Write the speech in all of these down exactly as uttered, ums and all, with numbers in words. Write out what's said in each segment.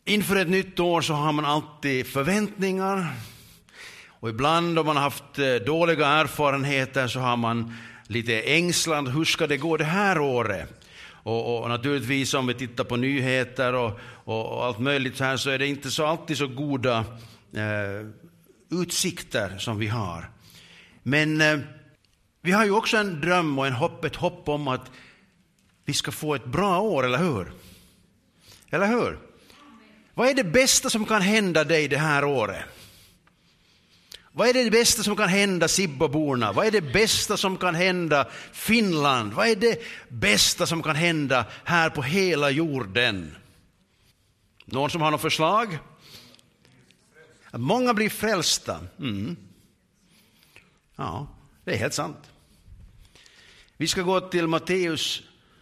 Inför ett nytt år så har man alltid förväntningar. Och ibland om man har haft dåliga erfarenheter så har man lite ängslan. Hur ska det gå det här året? Och, och naturligtvis om vi tittar på nyheter och, och, och allt möjligt så här, så är det inte så alltid så goda eh, utsikter som vi har. Men eh, vi har ju också en dröm och en hopp, ett hopp om att vi ska få ett bra år, eller hur? Eller hur? Vad är det bästa som kan hända dig det här året? Vad är det bästa som kan hända Sibboborna? Vad är det bästa som kan hända Finland? Vad är det bästa som kan hända här på hela jorden? Någon som har något förslag? Många blir frälsta. Mm. Ja, det är helt sant. Vi ska gå till Matteus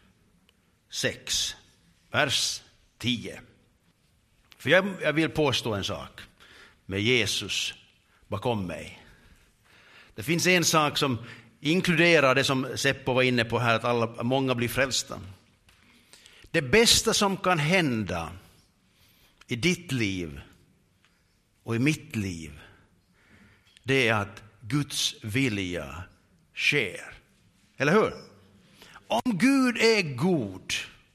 sex, vers tio. För jag, jag vill påstå en sak med Jesus bakom mig. Det finns en sak som inkluderar det som Seppo var inne på här, att alla, många blir frälsta. Det bästa som kan hända i ditt liv och i mitt liv, det är att Guds vilja sker. Eller hur? Om Gud är god,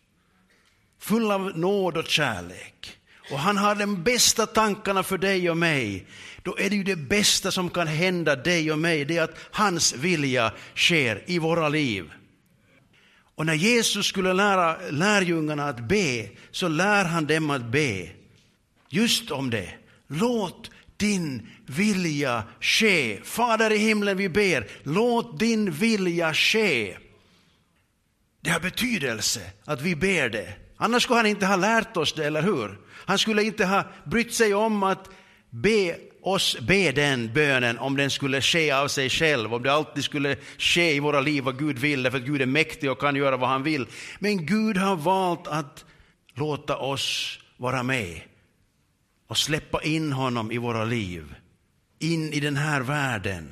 full av nåd och kärlek, och han har de bästa tankarna för dig och mig, då är det ju det bästa som kan hända dig och mig, det är att hans vilja sker i våra liv. Och när Jesus skulle lära lärjungarna att be, så lär han dem att be just om det. Låt din vilja ske. Fader i himlen, vi ber, låt din vilja ske. Det har betydelse att vi ber det. Annars skulle han inte ha lärt oss det, eller hur? Han skulle inte ha brytt sig om att be oss be den bönen om den skulle ske av sig själv. Om det alltid skulle ske i våra liv vad Gud vill, därför att Gud är mäktig och kan göra vad han vill. Men Gud har valt att låta oss vara med och släppa in honom i våra liv. In i den här världen.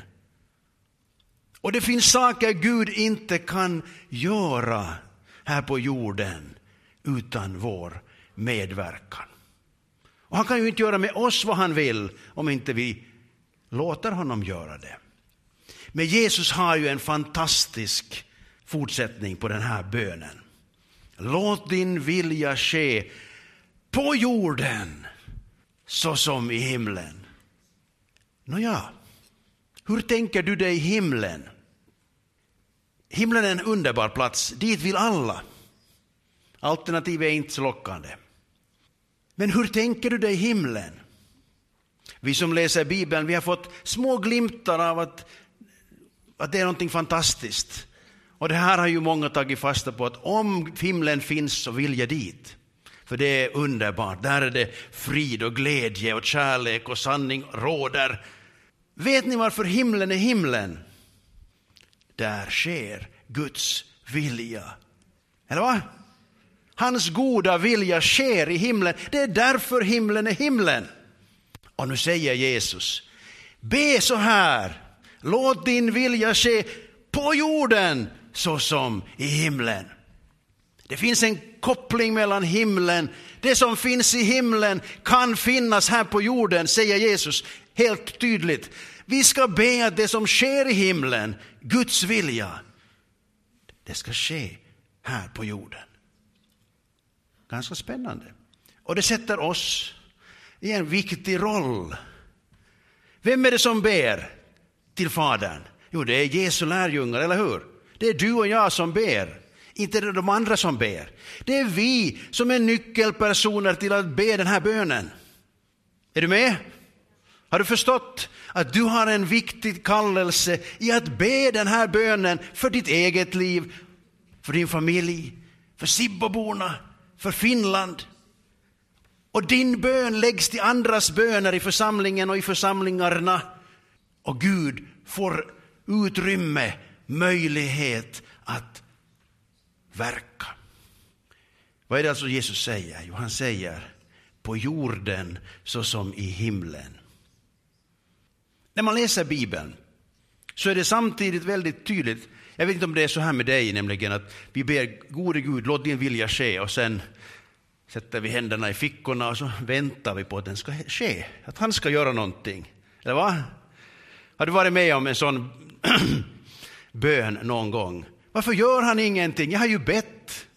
Och det finns saker Gud inte kan göra här på jorden utan vår medverkan. Och han kan ju inte göra med oss vad han vill om inte vi låter honom göra det. Men Jesus har ju en fantastisk fortsättning på den här bönen. Låt din vilja ske på jorden så som i himlen. Nåja, hur tänker du dig himlen? Himlen är en underbar plats, dit vill alla. Alternativet är inte så lockande. Men hur tänker du dig himlen? Vi som läser Bibeln, vi har fått små glimtar av att, att det är någonting fantastiskt. Och det här har ju många tagit fasta på, att om himlen finns så vill jag dit. För det är underbart, där är det frid och glädje och kärlek och sanning råder. Vet ni varför himlen är himlen? Där sker Guds vilja. Eller vad? Hans goda vilja sker i himlen. Det är därför himlen är himlen. Och nu säger Jesus, be så här. Låt din vilja ske på jorden så som i himlen. Det finns en koppling mellan himlen. Det som finns i himlen kan finnas här på jorden, säger Jesus helt tydligt. Vi ska be att det som sker i himlen, Guds vilja, det ska ske här på jorden. Ganska spännande. Och det sätter oss i en viktig roll. Vem är det som ber till Fadern? Jo, det är Jesu lärjungar, eller hur? Det är du och jag som ber. Inte det de andra som ber. Det är vi som är nyckelpersoner till att be den här bönen. Är du med? Har du förstått att du har en viktig kallelse i att be den här bönen för ditt eget liv, för din familj, för Sibboborna, för Finland. Och din bön läggs till andras böner i församlingen och i församlingarna. Och Gud får utrymme, möjlighet att verka. Vad är det alltså Jesus säger? Jo, han säger på jorden så som i himlen. När man läser Bibeln så är det samtidigt väldigt tydligt. Jag vet inte om det är så här med dig, nämligen att vi ber gode Gud, låt din vilja ske, och sen sätter vi händerna i fickorna och så väntar vi på att den ska ske. Att han ska göra någonting. Eller va? Har du varit med om en sån bön någon gång? Varför gör han ingenting? Jag har ju bett.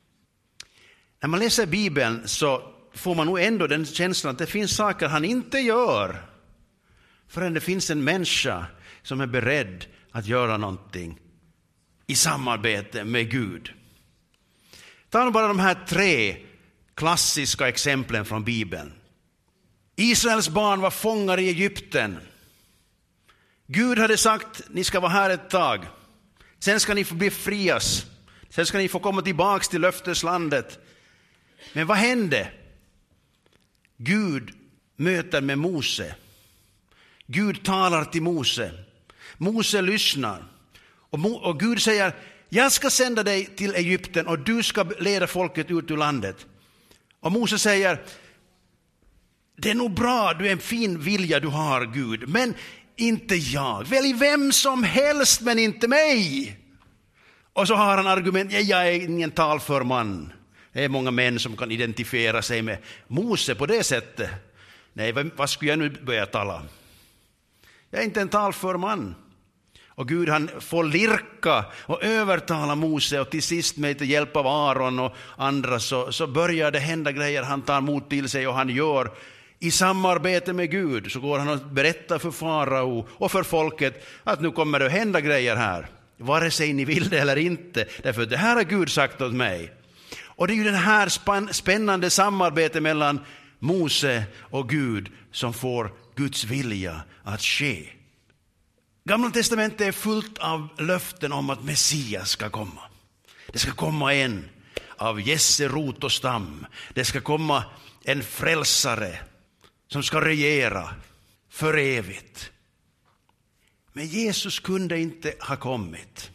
När man läser Bibeln så får man nog ändå den känslan att det finns saker han inte gör. Förrän det finns en människa som är beredd att göra någonting i samarbete med Gud. Ta bara de här tre klassiska exemplen från Bibeln. Israels barn var fångar i Egypten. Gud hade sagt, ni ska vara här ett tag. Sen ska ni få befrias. Sen ska ni få komma tillbaka till löfteslandet. Men vad hände? Gud möter med Mose. Gud talar till Mose. Mose lyssnar. Och, Mo- och Gud säger, jag ska sända dig till Egypten och du ska leda folket ut ur landet. Och Mose säger, det är nog bra, du är en fin vilja du har Gud, men inte jag. Välj vem som helst men inte mig. Och så har han argument, jag är ingen talför man. Det är många män som kan identifiera sig med Mose på det sättet. Nej, vad skulle jag nu börja tala? Jag är inte en talför man. Och Gud han får lirka och övertala Mose och till sist med hjälp av Aron och andra så, så börjar det hända grejer. Han tar mod till sig och han gör i samarbete med Gud. Så går han och berättar för farao och för folket att nu kommer det att hända grejer här. Vare sig ni vill det eller inte. Därför det här har Gud sagt åt mig. Och det är ju den här spännande samarbete mellan Mose och Gud som får Guds vilja att ske. Gamla testamentet är fullt av löften om att Messias ska komma. Det ska komma en av Jesse rot och stam. Det ska komma en frälsare som ska regera för evigt. Men Jesus kunde inte ha kommit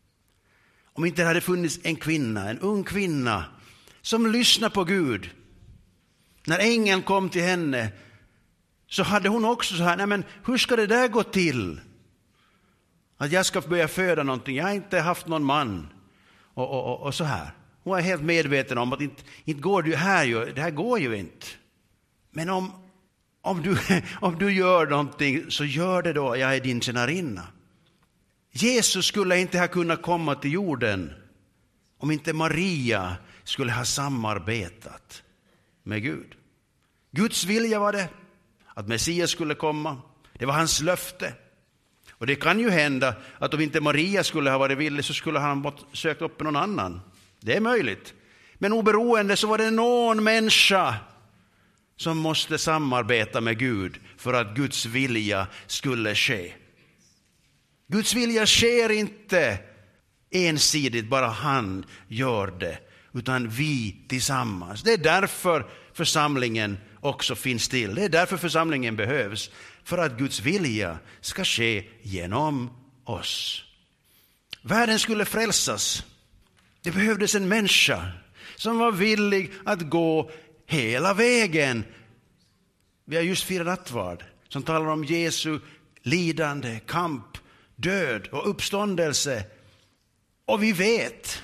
om inte det hade funnits en kvinna, en ung kvinna som lyssnade på Gud. När ängeln kom till henne så hade hon också så här, nej men hur ska det där gå till? Att jag ska börja föda någonting, jag har inte haft någon man och, och, och, och så här. Hon är helt medveten om att inte, inte går det här ju, det här går ju inte. Men om, om, du, om du gör någonting så gör det då, jag är din tjänarinna. Jesus skulle inte ha kunnat komma till jorden om inte Maria skulle ha samarbetat med Gud. Guds vilja var det att Messias skulle komma. Det var hans löfte. Och det kan ju hända att om inte Maria skulle ha varit villig så skulle han sökt upp någon annan. Det är möjligt. Men oberoende så var det någon människa som måste samarbeta med Gud för att Guds vilja skulle ske. Guds vilja sker inte ensidigt, bara han gör det, utan vi tillsammans. Det är därför församlingen också finns till. Det är därför församlingen behövs, för att Guds vilja ska ske genom oss. Världen skulle frälsas. Det behövdes en människa som var villig att gå hela vägen. Vi har just firat nattvard som talar om Jesu lidande, kamp, död och uppståndelse. Och vi vet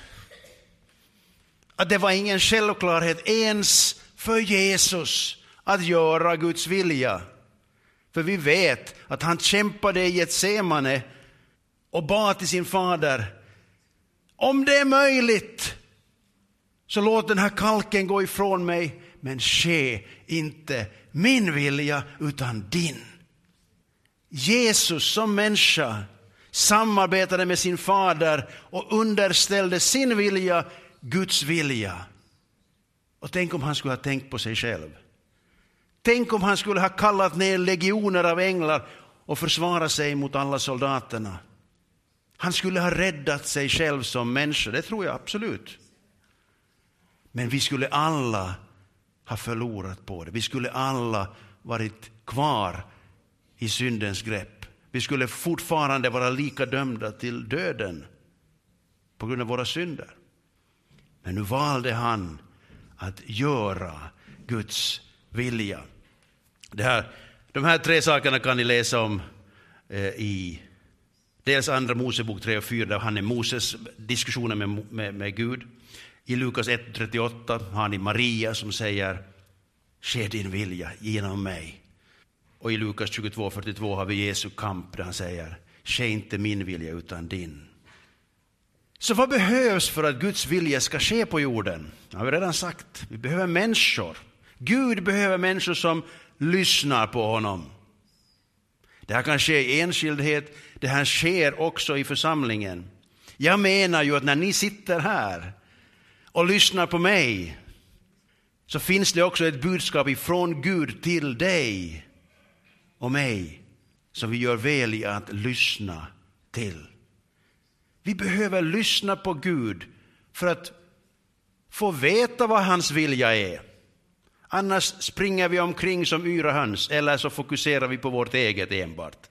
att det var ingen självklarhet ens för Jesus att göra Guds vilja. För vi vet att han kämpade i Getsemane och bad till sin fader, om det är möjligt så låt den här kalken gå ifrån mig, men ske inte min vilja utan din. Jesus som människa samarbetade med sin fader och underställde sin vilja Guds vilja. Och tänk om han skulle ha tänkt på sig själv. Tänk om han skulle ha kallat ner legioner av änglar och försvara sig mot alla soldaterna. Han skulle ha räddat sig själv som människa, det tror jag absolut. Men vi skulle alla ha förlorat på det. Vi skulle alla varit kvar i syndens grepp. Vi skulle fortfarande vara lika dömda till döden på grund av våra synder. Men nu valde han att göra Guds vilja. Det här, de här tre sakerna kan ni läsa om eh, i dels andra Mosebok tre och fyra, där han är Moses diskussioner med, med, med Gud. I Lukas ett trettioåtta har ni Maria som säger: ske din vilja genom mig. Och i Lukas tjugotvå fyrtiotvå har vi Jesu kamp där han säger: ske inte min vilja utan din. Så vad behövs för att Guds vilja ska ske på jorden? Det har vi redan sagt. Vi behöver människor. Gud behöver människor som lyssnar på honom. Det här kan ske i enskildhet. Det här sker också i församlingen. Jag menar ju att när ni sitter här och lyssnar på mig, så finns det också ett budskap ifrån Gud till dig och mig som vi gör väl i att lyssna till. Vi behöver lyssna på Gud för att få veta vad hans vilja är. Annars springer vi omkring som yra höns, eller så fokuserar vi på vårt eget enbart.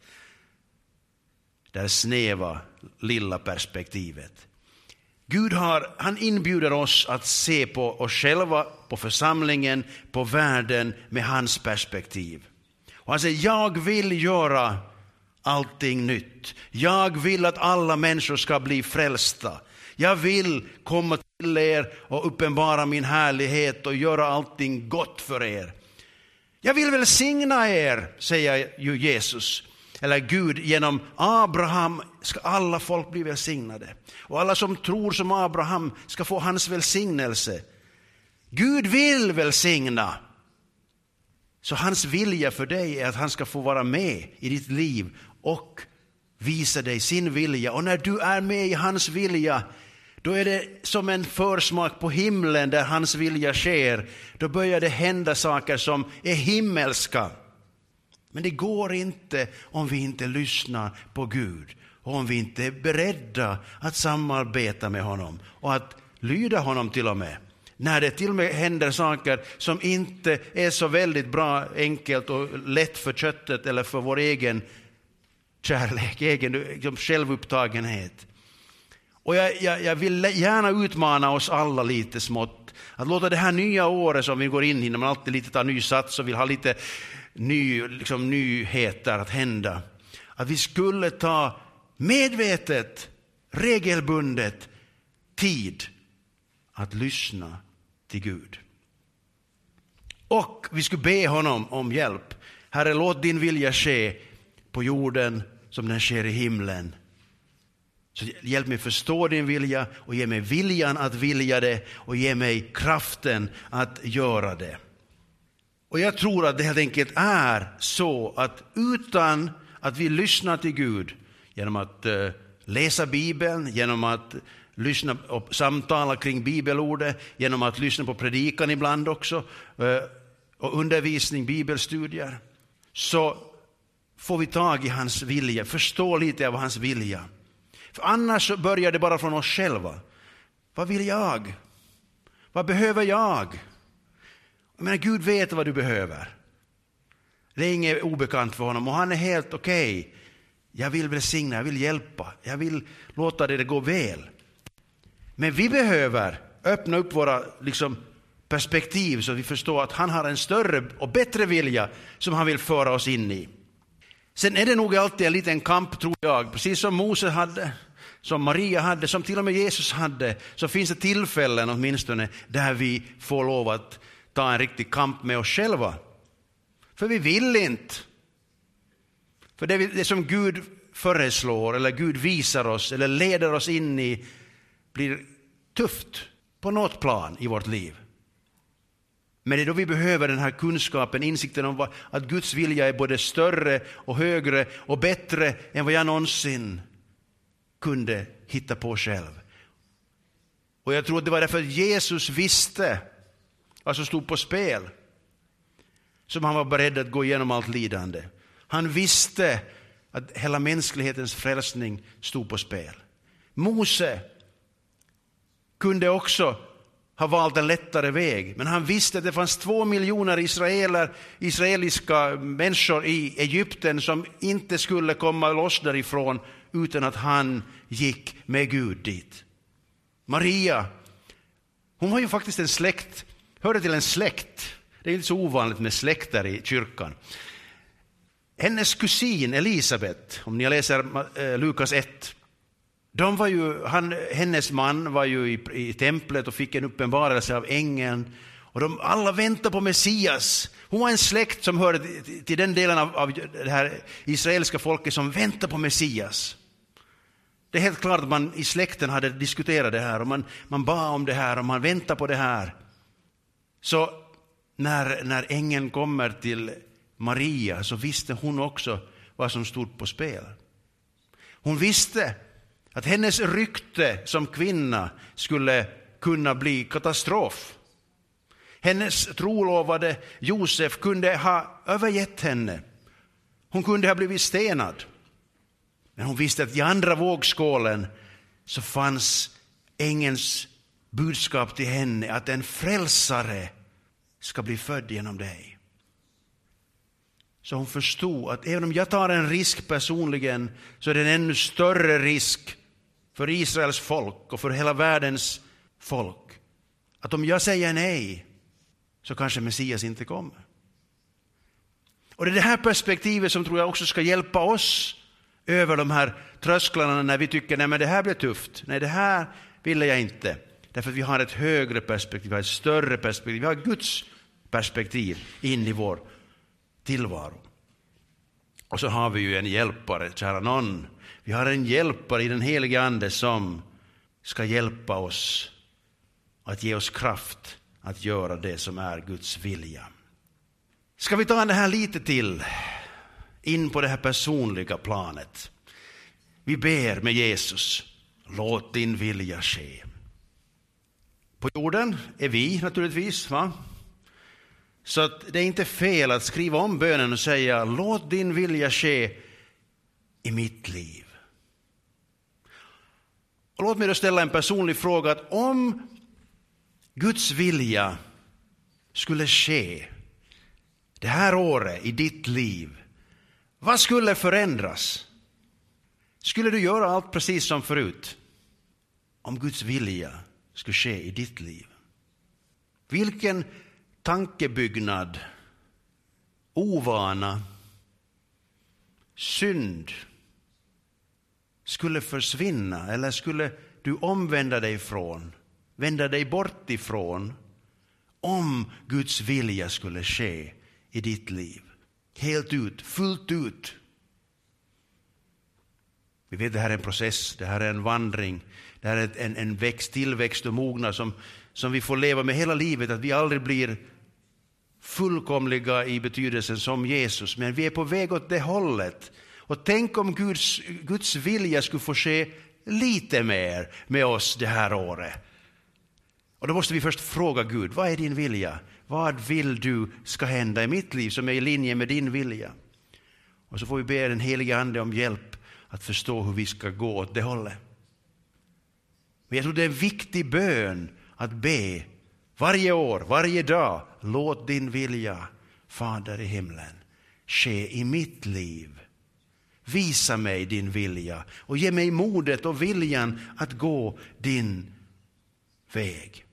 Det här snäva, lilla perspektivet. Gud har, han inbjuder oss att se på oss själva, på församlingen, på världen med hans perspektiv. Och han säger: jag vill göra allting nytt. Jag vill att alla människor ska bli frälsta. Jag vill komma till er och uppenbara min härlighet och göra allting gott för er. Jag vill välsigna er, säger ju Jesus. Eller Gud, genom Abraham ska alla folk bli välsignade. Och alla som tror som Abraham ska få hans välsignelse. Gud vill välsigna. Så hans vilja för dig är att han ska få vara med i ditt liv och visa dig sin vilja. Och när du är med i hans vilja, då är det som en försmak på himlen där hans vilja sker. Då börjar det hända saker som är himmelska. Men det går inte om vi inte lyssnar på Gud. Och om vi inte är beredda att samarbeta med honom. Och att lyda honom till och med. När det till och med händer saker som inte är så väldigt bra, enkelt och lätt för köttet eller för vår egen kärlek, egen självupptagenhet. Och jag, jag, jag vill gärna utmana oss alla lite smått. Att låta det här nya året som vi går in i, när man alltid lite tar ny sats och vill ha lite ny, liksom, nyheter att hända. Att vi skulle ta medvetet, regelbundet tid att lyssna till Gud. Och vi skulle be honom om hjälp. Herre, låt din vilja ske på jorden som den sker i himlen. Så hjälp mig förstå din vilja och ge mig viljan att vilja det och ge mig kraften att göra det. Och jag tror att det helt enkelt är så att utan att vi lyssnar till Gud genom att uh, läsa Bibeln, genom att lyssna och samtala kring bibelordet, genom att lyssna på predikan ibland också uh, och undervisning, bibelstudier, så får vi tag i hans vilja, förstå lite av hans vilja. För annars så börjar det bara från oss själva. Vad vill jag? Vad behöver jag? Jag menar, Gud vet vad du behöver. Det är inget obekant för honom och han är helt okej. Okay. Jag vill välsigna, jag vill hjälpa, jag vill låta det gå väl. Men vi behöver öppna upp våra liksom, perspektiv så att vi förstår att han har en större och bättre vilja som han vill föra oss in i. Sen är det nog alltid en liten kamp, tror jag. Precis som Mose hade, som Maria hade, som till och med Jesus hade. Så finns det tillfällen åtminstone där vi får lov att ta en riktig kamp med oss själva. För vi vill inte. För det, det som Gud föreslår eller Gud visar oss eller leder oss in i blir tufft på något plan i vårt liv. Men det är då vi behöver den här kunskapen, insikten om att Guds vilja är både större och högre och bättre än vad jag någonsin kunde hitta på själv. Och jag tror att det var därför att Jesus visste vad som stod på spel som han var beredd att gå igenom allt lidande. Han visste att hela mänsklighetens frälsning stod på spel. Mose kunde också har valt en lättare väg. Men han visste att det fanns två miljoner israeler, israeliska människor i Egypten som inte skulle komma loss därifrån utan att han gick med Gud dit. Maria, hon var ju faktiskt en släkt, hörde till en släkt. Det är inte så ovanligt med släkter i kyrkan. Hennes kusin Elisabet, om ni läser Lukas ett, De var ju, han, hennes man var ju i, i templet och fick en uppenbarelse av ängeln. Och de alla väntade på Messias. Hon var en släkt som hörde till, till den delen av, av det här israeliska folket som väntade på Messias. Det är helt klart att man i släkten hade diskuterat det här. Och man, man bad om det här och man väntade på det här. Så när, när ängeln kommer till Maria så visste hon också vad som stod på spel. Hon visste att hennes rykte som kvinna skulle kunna bli katastrof. Hennes trolovade Josef kunde ha övergett henne. Hon kunde ha blivit stenad. Men hon visste att i andra vågskålen så fanns ängelns budskap till henne att en frälsare ska bli född genom dig. Så hon förstod att även om jag tar en risk personligen så är det en ännu större risk för Israels folk och för hela världens folk. Att om jag säger nej så kanske Messias inte kommer. Och det är det här perspektivet som tror jag också ska hjälpa oss över de här trösklarna när vi tycker nej men det här blir tufft. Nej det här vill jag inte. Därför att vi har ett högre perspektiv, vi har ett större perspektiv. Vi har Guds perspektiv in i vår tillvaro. Och så har vi ju en hjälpare, kära någon. Vi har en hjälpare i den helige ande som ska hjälpa oss att ge oss kraft att göra det som är Guds vilja. Ska vi ta det här lite till in på det här personliga planet. Vi ber med Jesus, låt din vilja ske. På jorden är vi naturligtvis, va? Så att det är inte fel att skriva om bönen och säga låt din vilja ske i mitt liv. Och låt mig då ställa en personlig fråga att om Guds vilja skulle ske det här året i ditt liv, vad skulle förändras? Skulle du göra allt precis som förut? Om Guds vilja skulle ske i ditt liv. Vilken tankebyggnad, ovana, synd skulle försvinna eller skulle du omvända dig ifrån, vända dig bort ifrån om Guds vilja skulle ske i ditt liv? Helt ut, fullt ut. Vi vet att det här är en process, det här är en vandring, det här är en, en växt, tillväxt och mognad som, som vi får leva med hela livet. Att vi aldrig blir fullkomliga i betydelsen som Jesus, men vi är på väg åt det hållet. Och tänk om Guds, Guds vilja skulle få ske lite mer med oss det här året. Och då måste vi först fråga Gud, vad är din vilja? Vad vill du ska hända i mitt liv som är i linje med din vilja? Och så får vi be den helige ande om hjälp att förstå hur vi ska gå åt det hållet. Men jag tror det är en viktig bön att be varje år, varje dag. Låt din vilja, Fader i himlen, ske i mitt liv. Visa mig din vilja och ge mig modet och viljan att gå din väg.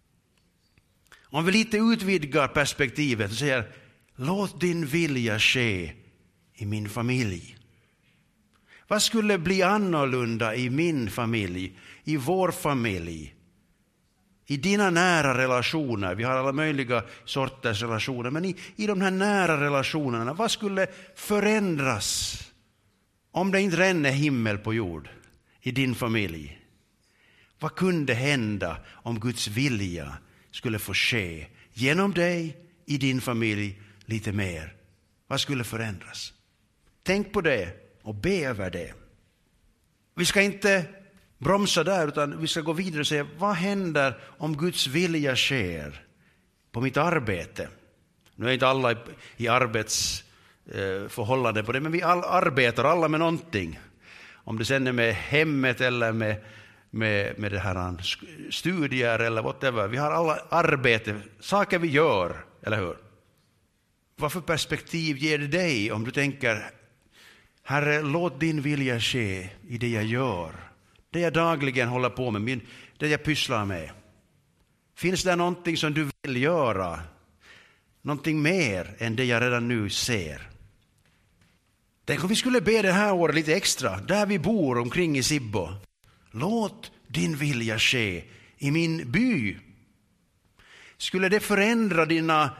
Om vi lite utvidgar perspektivet och säger låt din vilja ske i min familj. Vad skulle bli annorlunda i min familj, i vår familj, i dina nära relationer? Vi har alla möjliga sorters relationer, men i, i de här nära relationerna, vad skulle förändras om det inte ränner himmel på jord i din familj? Vad kunde hända om Guds vilja skulle få ske genom dig i din familj lite mer? Vad skulle förändras? Tänk på det och be över det. Vi ska inte bromsa där utan vi ska gå vidare och säga vad händer om Guds vilja sker på mitt arbete? Nu är inte alla i, i arbetsförhållanden på det, men vi all, arbetar alla med någonting. Om det sen är med hemmet eller med Med, med det här studier eller whatever. Vi har alla arbete, saker vi gör, eller hur? Vad för perspektiv ger det dig om du tänker Herre, låt din vilja ske i det jag gör, det jag dagligen håller på med, min, det jag pysslar med? Finns det någonting som du vill göra? Någonting mer än det jag redan nu ser? Tänk om vi skulle be det här året lite extra, där vi bor omkring i Sibbo. låt din vilja ske i min by. Skulle det förändra dina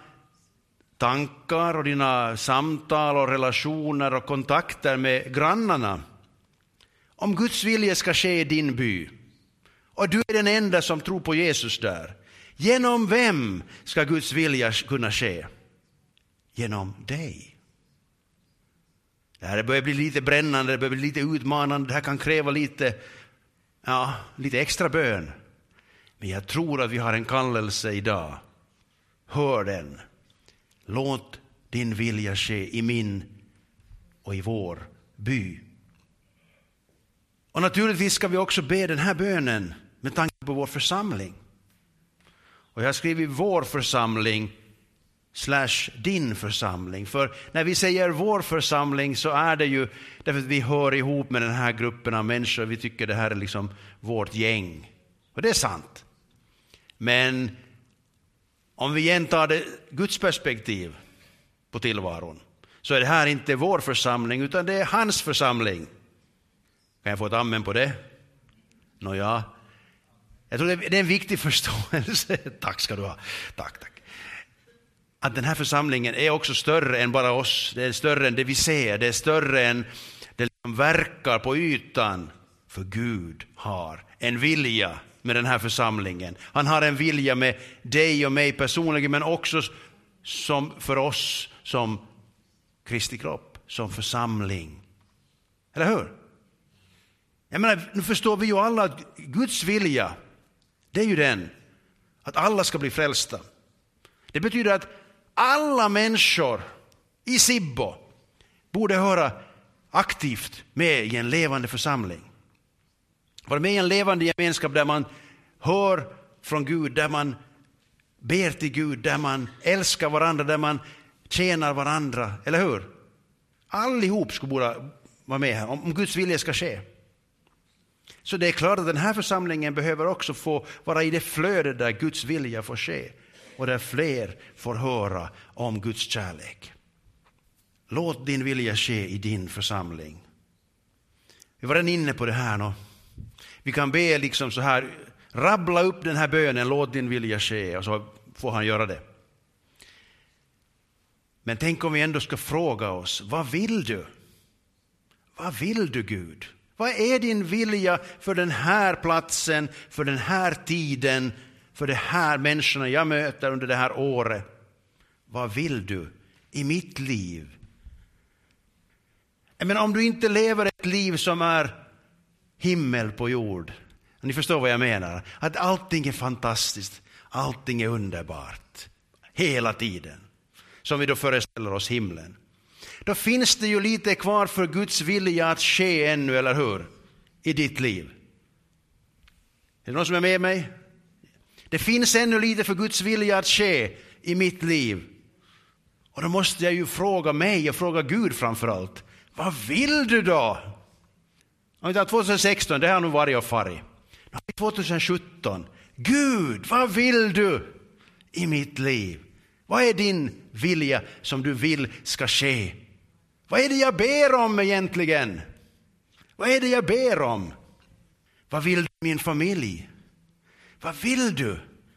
tankar och dina samtal och relationer och kontakter med grannarna? Om Guds vilja ska ske i din by och du är den enda som tror på Jesus där, genom vem ska Guds vilja kunna ske? Genom dig. Det här börjar bli lite brännande, det börjar bli lite utmanande, det här kan kräva lite, ja, lite extra bön. Men jag tror att vi har en kallelse idag. Hör den. Låt din vilja ske i min och i vår by. Och naturligtvis ska vi också be den här bönen med tanke på vår församling. Och jag har skrivit vår församling slash din församling. För när vi säger vår församling så är det ju därför att vi hör ihop med den här gruppen av människor. Vi tycker det här är liksom vårt gäng. Och det är sant. Men om vi igen tar det Guds perspektiv på tillvaron så är det här inte vår församling utan det är hans församling. Kan jag få ett amen på det? Nåja. Jag tror det är en viktig förståelse. Tack ska du ha. Tack, tack. Att den här församlingen är också större än bara oss. Det är större än det vi ser. Det är större än det som verkar på ytan. För Gud har en vilja med den här församlingen. Han har en vilja med dig och mig personligen, men också som för oss som Kristi kropp, som församling. Eller hur? Jag menar, nu förstår vi ju alla att Guds vilja, det är ju den att alla ska bli frälsta. Det betyder att alla människor i Sibbo borde höra aktivt med i en levande församling. Vara med i en levande gemenskap där man hör från Gud, där man ber till Gud, där man älskar varandra, där man tjänar varandra. Eller hur? Allihop ska borde vara med här om Guds vilja ska ske. Så det är klart att den här församlingen behöver också få vara i det flöde där Guds vilja får ske. Och där fler får höra om Guds kärlek. Låt din vilja ske i din församling. Vi var redan inne på det här nu. Vi kan be liksom så här, rabbla upp den här bönen, låt din vilja ske, och så får han göra det. Men tänk om vi ändå ska fråga oss, vad vill du? Vad vill du, Gud? Vad är din vilja för den här platsen, för den här tiden, för de här människorna jag möter under det här året? Vad vill du i mitt liv? Men om du inte lever ett liv som är himmel på jord, ni förstår vad jag menar, att allting är fantastiskt, allting är underbart hela tiden, som vi då föreställer oss himlen, då finns det ju lite kvar för Guds vilja att ske ännu, eller hur? I ditt liv. Är det någon som är med mig? Det finns ännu lite för Guds vilja att ske i mitt liv. Och då måste jag ju fråga mig och fråga Gud framförallt. Vad vill du då? Om vi tar tjugohundrasexton, det har nog varit och farit. tjugohundrasjutton, Gud, vad vill du i mitt liv? Vad är din vilja som du vill ska ske? Vad är det jag ber om egentligen? Vad är det jag ber om? Vad vill du min familj? Vad vill du?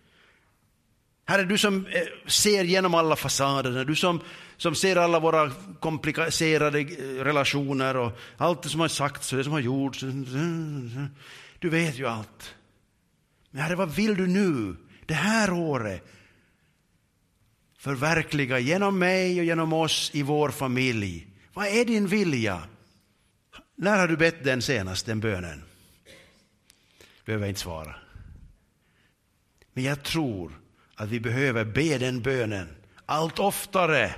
Här är du som ser genom alla fasaderna. Du som, som ser alla våra komplicerade relationer och allt det som har sagts och det som har gjorts. Du vet ju allt. Men Herre, vad vill du nu det här året förverkliga genom mig och genom oss i vår familj? Vad är din vilja? När har du bett den senast, den bönen? Behöver jag inte svara. Men jag tror att vi behöver be den bönen allt oftare,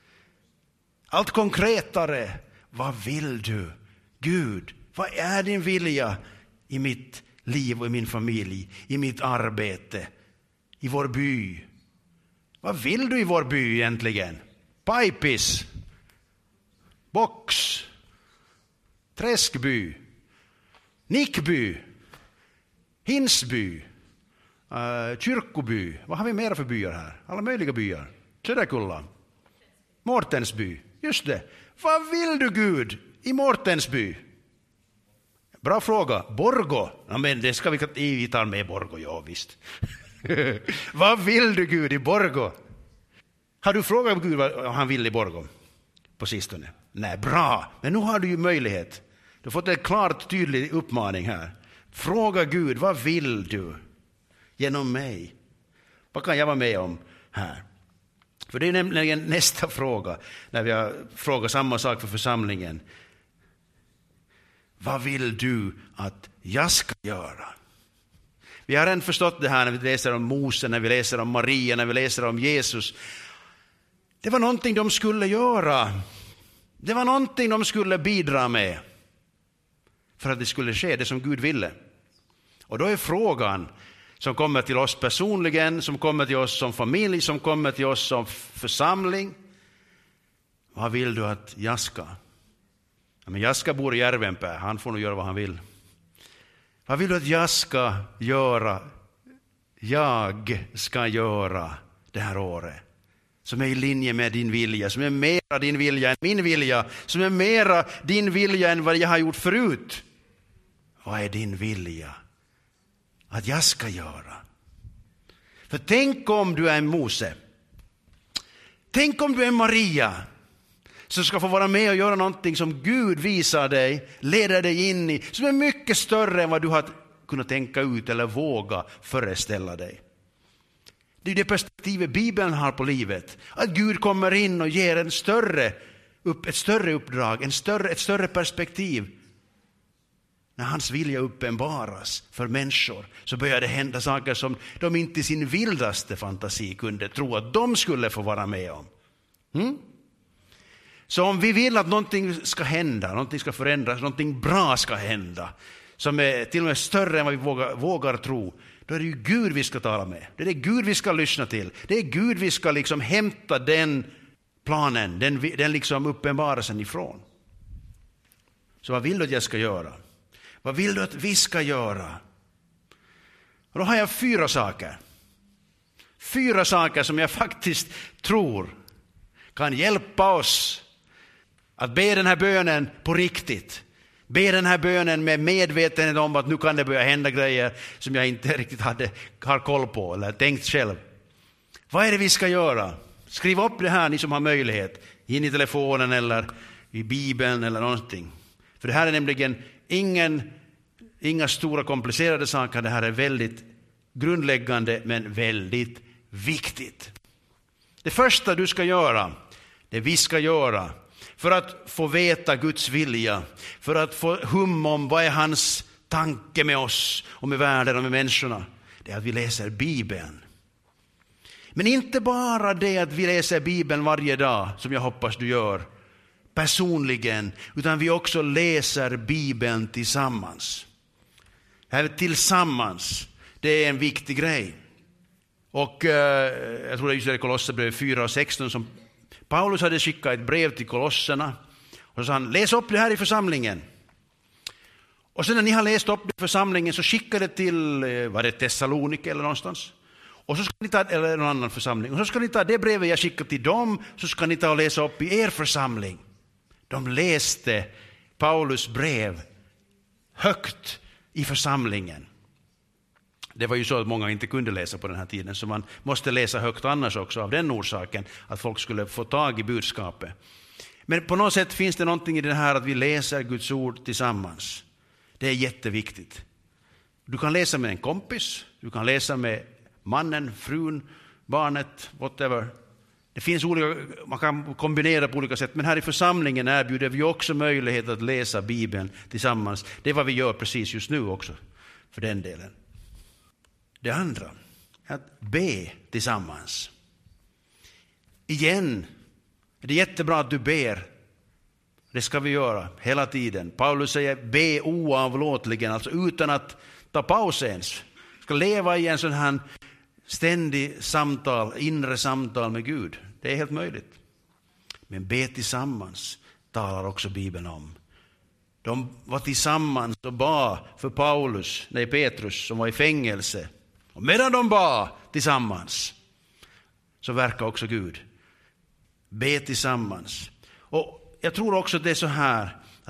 allt konkretare. Vad vill du? Gud, vad är din vilja i mitt liv och i min familj, i mitt arbete, i vår by? Vad vill du i vår by egentligen? Pipis, Box, Träskby, Nickby, Hinsby, uh, Kyrkoby. Vad har vi mer för byar här? Alla möjliga byar. Söderkulla, Mårtensby. Just det. Vad vill du, Gud, i Mårtensby? Bra fråga. Borgo. Ja, men det ska vi, vi ta med Borgo, ja visst. Vad vill du Gud i Borgo? Har du frågat Gud vad han vill i Borgo på sistone? Nej, bra. Men nu har du ju möjlighet. Du har fått en klart tydlig uppmaning här. Fråga Gud, vad vill du genom mig? Vad kan jag vara med om här? För det är nämligen nästa fråga när vi har frågat samma sak för församlingen. Vad vill du att jag ska göra? Vi har redan förstått det här när vi läser om Mose, när vi läser om Maria, när vi läser om Jesus. Det var någonting de skulle göra. Det var någonting de skulle bidra med för att det skulle ske, det som Gud ville. Och då är frågan som kommer till oss personligen, som kommer till oss som familj, som kommer till oss som församling. Vad vill du att jag ska? Ja, men jag ska bo i Järvenpää, han får nog göra vad han vill. Vad vill du att jag ska göra? Jag ska göra det här året. Som är i linje med din vilja, som är mera din vilja än min vilja, som är mera din vilja än vad jag har gjort förut. Vad är din vilja att jag ska göra? För tänk om du är en Mose. Tänk om du är en Maria som ska få vara med och göra någonting som Gud visar dig, leder dig in i, som är mycket större än vad du har kunnat tänka ut eller våga föreställa dig. Det är det perspektivet Bibeln har på livet. Att Gud kommer in och ger en större, upp, ett större uppdrag, en större, ett större perspektiv. När hans vilja uppenbaras för människor så börjar det hända saker som de inte i sin vildaste fantasi kunde tro att de skulle få vara med om. Mm? Så om vi vill att någonting ska hända, någonting ska förändras, någonting bra ska hända, som är till och med större än vad vi vågar, vågar tro, då är det ju Gud vi ska tala med. Det är det Gud vi ska lyssna till. Det är Gud vi ska liksom hämta den planen, den, den liksom uppenbarelsen ifrån. Så vad vill du att jag ska göra? Vad vill du att vi ska göra? Och då har jag fyra saker. Fyra saker som jag faktiskt tror kan hjälpa oss att be den här bönen på riktigt. Be den här bönen med medvetenhet om att nu kan det börja hända grejer som jag inte riktigt hade, har koll på eller tänkt själv. Vad är det vi ska göra? Skriv upp det här, ni som har möjlighet. In i telefonen eller i Bibeln eller någonting. För det här är nämligen ingen, inga stora komplicerade saker. Det här är väldigt grundläggande men väldigt viktigt. Det första du ska göra, det vi ska göra för att få veta Guds vilja, för att få hum om vad är hans tanke med oss och med världen och med människorna, det är att vi läser Bibeln. Men inte bara det att vi läser Bibeln varje dag, som jag hoppas du gör personligen, utan vi också läser Bibeln tillsammans. Här tillsammans, det är en viktig grej. Och eh, jag tror det är just det Kolosserbrevet fyra och sexton som Paulus hade skickat ett brev till kolosserna. Och så sa han, läs upp det här i församlingen. Och sen när ni har läst upp det i församlingen så skicka det till, var det Thessalonike eller någonstans. Och så ska ni ta, eller någon annan församling. Och så ska ni ta det brevet jag skickade till dem, så ska ni ta och läsa upp i er församling. De läste Paulus brev högt i församlingen. Det var ju så att många inte kunde läsa på den här tiden, så man måste läsa högt annars också av den orsaken att folk skulle få tag i budskapet. Men på något sätt finns det någonting i det här att vi läser Guds ord tillsammans. Det är jätteviktigt. Du kan läsa med en kompis, du kan läsa med mannen, frun, barnet, whatever. Det finns olika, man kan kombinera på olika sätt, men här i församlingen erbjuder vi också möjlighet att läsa Bibeln tillsammans. Det är vad vi gör precis just nu också, för den delen. Det andra är att be tillsammans. Igen, det är jättebra att du ber. Det ska vi göra hela tiden. Paulus säger be oavlåtligen, alltså utan att ta paus ens. Ska leva i en sån här ständig samtal, inre samtal med Gud. Det är helt möjligt. Men be tillsammans talar också Bibeln om. De var tillsammans och bad för Paulus, nej Petrus som var i fängelse. Och medan de bad tillsammans så verkar också Gud. Be tillsammans. Och jag tror också att det är så här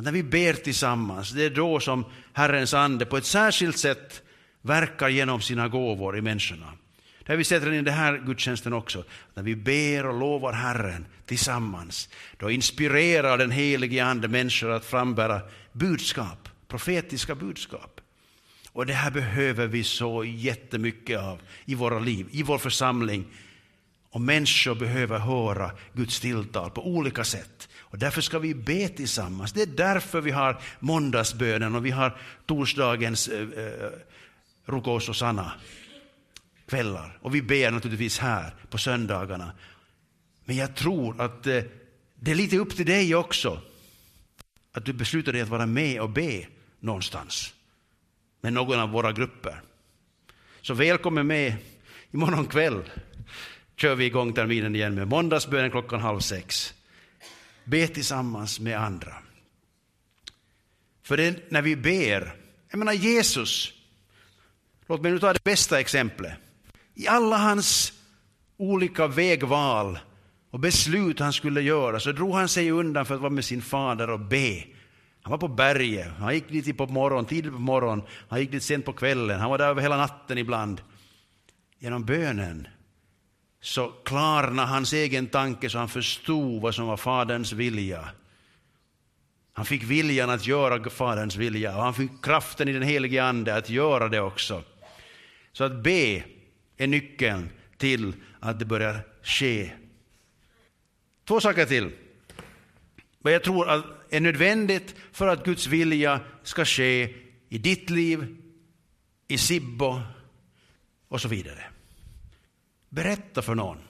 Att när vi ber tillsammans, det är då som Herrens ande på ett särskilt sätt verkar genom sina gåvor i människorna. Det har vi sett redan i den här gudstjänsten också. När vi ber och lovar Herren tillsammans, då inspirerar den helige ande människor att frambära budskap, profetiska budskap. Och det här behöver vi så jättemycket av i våra liv, i vår församling. Och människor behöver höra Guds tilltal på olika sätt. Och därför ska vi be tillsammans. Det är därför vi har måndagsbönen och vi har torsdagens eh, Rukos och Sanna kvällar. Och vi ber naturligtvis här på söndagarna. Men jag tror att eh, det är lite upp till dig också. Att du beslutar dig att vara med och be någonstans. Med någon av våra grupper. Så välkommen med imorgon kväll. Kör vi igång terminen igen med måndagsbönen klockan halv sex. Be tillsammans med andra. För det, när vi ber, jag menar Jesus, låt mig nu ta det bästa exemplet. I alla hans olika vägval och beslut han skulle göra så drog han sig undan för att vara med sin fader och be. Han var på berget, han gick dit på morgon, tidigt på morgon, han gick dit sent på kvällen, han var där över hela natten ibland. Genom bönen så klarnade hans egen tanke så han förstod vad som var faderns vilja. Han fick viljan att göra faderns vilja och han fick kraften i den helige ande att göra det också. Så att be är nyckeln till att det börjar ske. Två saker till. Vad jag tror är nödvändigt för att Guds vilja ska ske i ditt liv, i Sibbo och så vidare. Berätta för någon.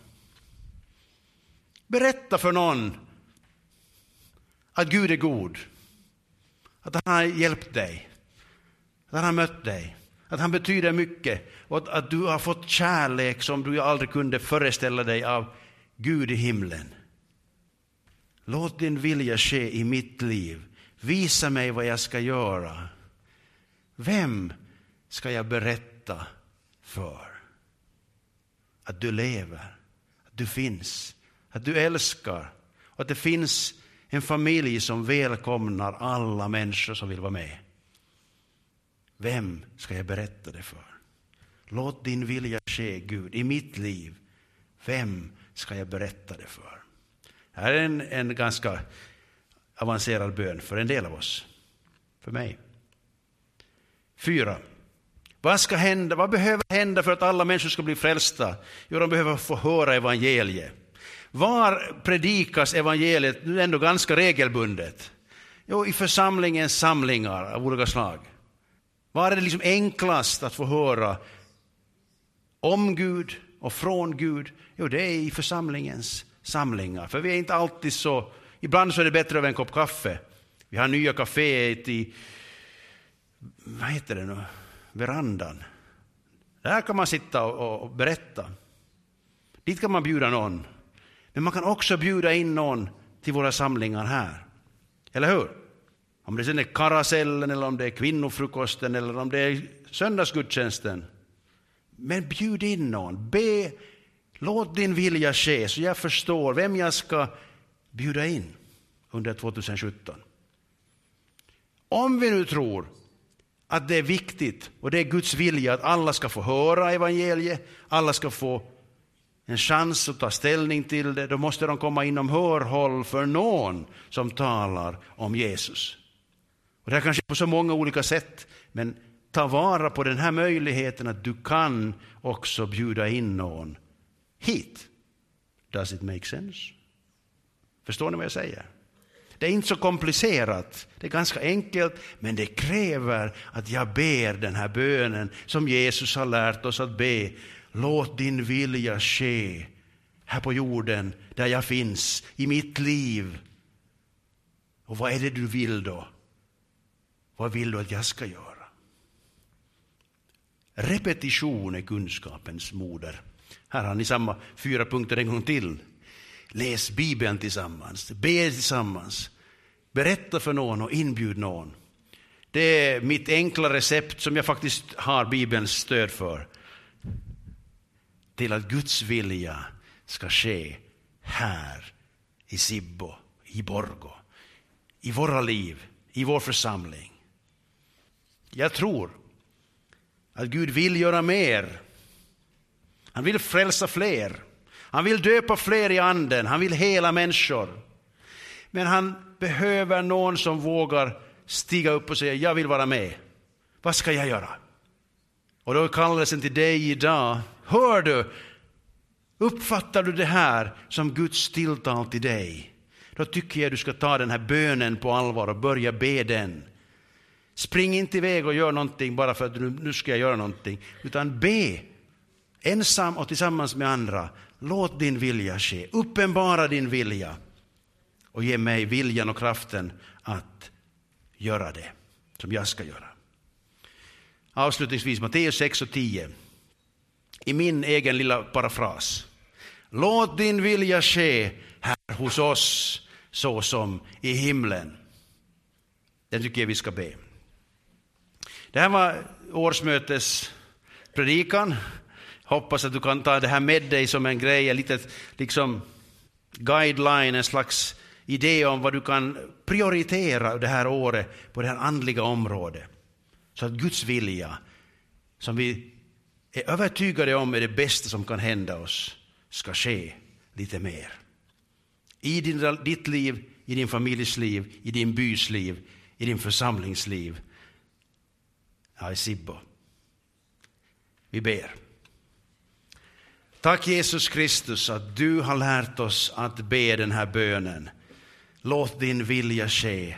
Berätta för någon att Gud är god. Att han har hjälpt dig. Att han har mött dig. Att han betyder mycket. Och att, att du har fått kärlek som du aldrig kunde föreställa dig av Gud i himlen. Låt din vilja ske i mitt liv. Visa mig vad jag ska göra. Vem ska jag berätta för? Att du lever, att du finns, att du älskar och att det finns en familj som välkomnar alla människor som vill vara med. Vem ska jag berätta det för? Låt din vilja ske, Gud, i mitt liv. Vem ska jag berätta det för? Det här är en, en ganska avancerad bön för en del av oss. För mig. Fyra. Vad ska hända? Vad behöver hända för att alla människor ska bli frälsta? Jo, de behöver få höra evangeliet. Var predikas evangeliet nu ändå ganska regelbundet? Jo, i församlingens samlingar av olika slag. Var är det liksom enklast att få höra om Gud och från Gud? Jo, det är i församlingens samlingar. För vi är inte alltid så... Ibland så är det bättre över en kopp kaffe. Vi har nya kaféet i... Vad heter det nu? Verandan. Där kan man sitta och, och berätta. Dit kan man bjuda någon. Men man kan också bjuda in någon till våra samlingar här. Eller hur? Om det sen är karasellen eller om det är kvinnofrukosten eller om det är söndagsgudstjänsten. Men bjud in någon. Be, låt din vilja ske så jag förstår vem jag ska bjuda in under tjugohundrasjutton. Om vi nu tror att det är viktigt och det är Guds vilja att alla ska få höra evangeliet, alla ska få en chans att ta ställning till det, då måste de komma inom hörhåll för någon som talar om Jesus. Och det här kan ske på så många olika sätt, men ta vara på den här möjligheten att du kan också bjuda in någon hit. Does it make sense? Förstår ni vad jag säger? Det är inte så komplicerat. Det är ganska enkelt, men det kräver att jag ber den här bönen som Jesus har lärt oss att be. Låt din vilja ske här på jorden där jag finns, i mitt liv. Och vad är det du vill då? Vad vill du att jag ska göra? Repetition är kunskapens moder. Här har ni samma fyra punkter en gång till. Läs Bibeln tillsammans, be tillsammans, berätta för någon och inbjud någon. Det är mitt enkla recept som jag faktiskt har Bibelns stöd för. Till att Guds vilja ska ske här i Sibbo, i Borgå, i våra liv, i vår församling. Jag tror att Gud vill göra mer. Han vill frälsa fler. Han vill döpa fler i anden. Han vill hela människor. Men han behöver någon som vågar stiga upp och säga, jag vill vara med. Vad ska jag göra? Och då kallelsen till dig idag. Hör du? Uppfattar du det här som Guds tilltal till dig? Då tycker jag du ska ta den här bönen på allvar och börja be den. Spring inte iväg och gör någonting bara för att nu, nu ska jag göra någonting. Utan be ensam och tillsammans med andra. Låt din vilja ske. Uppenbara din vilja. Och ge mig viljan och kraften att göra det som jag ska göra. Avslutningsvis Matteus sex och tio. I min egen lilla parafras. Låt din vilja ske här hos oss så som i himlen. Den tycker jag vi ska be. Det här var årsmötes predikan. Hoppas att du kan ta det här med dig som en grej, en liten liksom guideline, en slags idé om vad du kan prioritera det här året på det här andliga området. Så att Guds vilja, som vi är övertygade om är det bästa som kan hända oss, ska ske lite mer. I din, ditt liv, i din familjs liv, i din bys liv, i din församlingsliv. Ja, i Sibbo. Vi ber. Tack Jesus Kristus att du har lärt oss att be den här bönen. Låt din vilja ske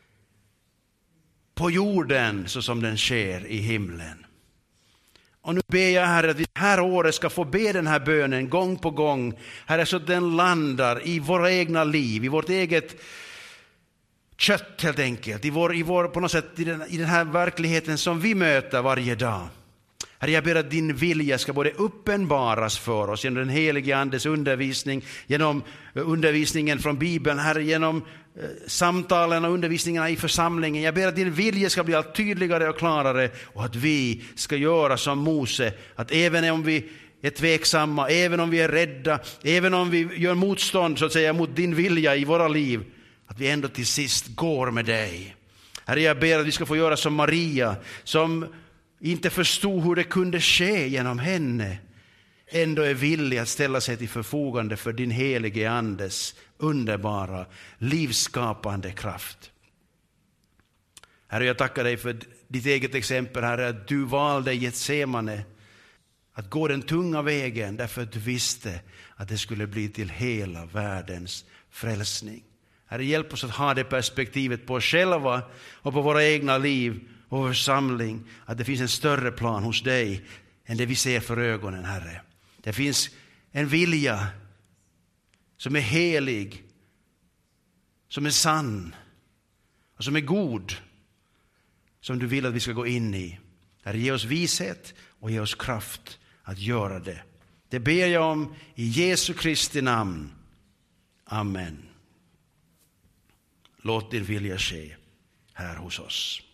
på jorden så som den sker i himlen. Och nu ber jag Herre att vi det här året ska få be den här bönen gång på gång. Herre, så att den landar i våra egna liv, i vårt eget kött helt enkelt. I vår, i vår, på något sätt i den, i den här verkligheten som vi möter varje dag. Herre, jag ber att din vilja ska både uppenbaras för oss genom den helige andes undervisning, genom undervisningen från Bibeln, Herre, genom eh, samtalen och undervisningarna i församlingen. Jag ber att din vilja ska bli allt tydligare och klarare och att vi ska göra som Mose, att även om vi är tveksamma, även om vi är rädda, även om vi gör motstånd så att säga mot din vilja i våra liv, att vi ändå till sist går med dig. Herre, jag ber att vi ska få göra som Maria, som inte förstod hur det kunde ske genom henne, ändå är villig att ställa sig till förfogande för din helige andes underbara, livsskapande kraft. Herre, jag tackar dig för ditt eget exempel, Herre, att du valde Getsemane att gå den tunga vägen därför att du visste att det skulle bli till hela världens frälsning. Herre, hjälp oss att ha det perspektivet på oss själva och på våra egna liv och vår församling, att det finns en större plan hos dig än det vi ser för ögonen, Herre. Det finns en vilja som är helig, som är sann och som är god, som du vill att vi ska gå in i. Herre, ge oss vishet och ge oss kraft att göra det. Det ber jag om i Jesu Kristi namn. Amen. Låt din vilja ske här hos oss.